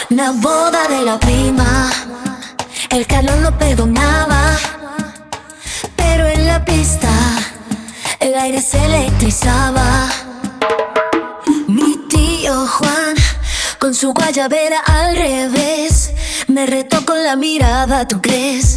La boda de la prima, el calor no perdonaba, pero en la pista el aire se electrizaba. Mi tío Juan, con su guayabera al revés, me retó con la mirada, ¿tú crees?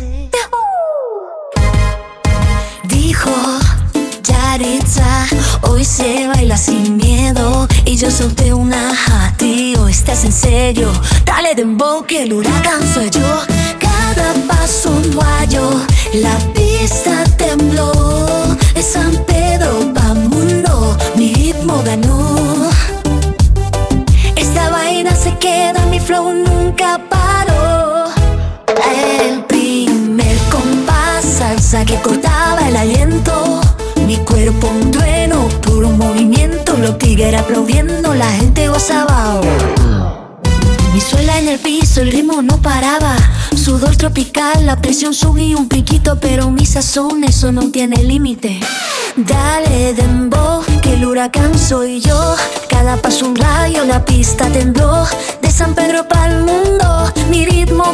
Dijo: Yaritza, hoy se baila sin miedo. Y yo solté una: tío, ¿estás en serio? Dale dembow que el huracán soy yo. Cada paso un guayo, la pista tembló. De San Pedro pa' mundo, mi ritmo ganó. Esta vaina se queda, mi flow nunca paró. El primer compás, salsa que cortaba el aliento. Mi cuerpo un trueno, puro movimiento. Los tigres aplaudiendo, la gente gozaba. Mi suela en el piso, el ritmo no paraba. Sudor tropical, la presión subía un piquito. Pero mi sazón, eso no tiene límite. Dale dembow, que el huracán soy yo. Cada paso un rayo, la pista tembló. De San Pedro pa'l mundo, mi ritmo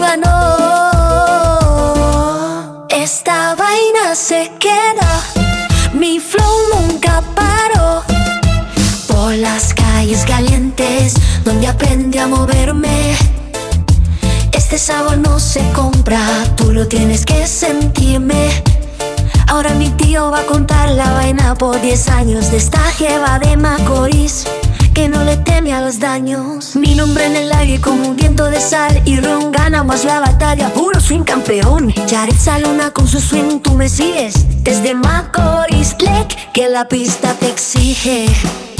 ganó. Esta vaina se queda, mi flow nunca paró. Por las calles calientes, donde aprendí a moverme. Este sabor no se compra, tú lo tienes que sentirme. Ahora mi tío va a contar la vaina por 10 años de esta jeva de Macorís, que no le teme a los daños. Mi nombre en el aire como un viento de sal y ron. Ganamos la batalla, puro swing campeón. Yaritza Luna con su swing, tú me sigues. Desde Macorís, click, que la pista te exige.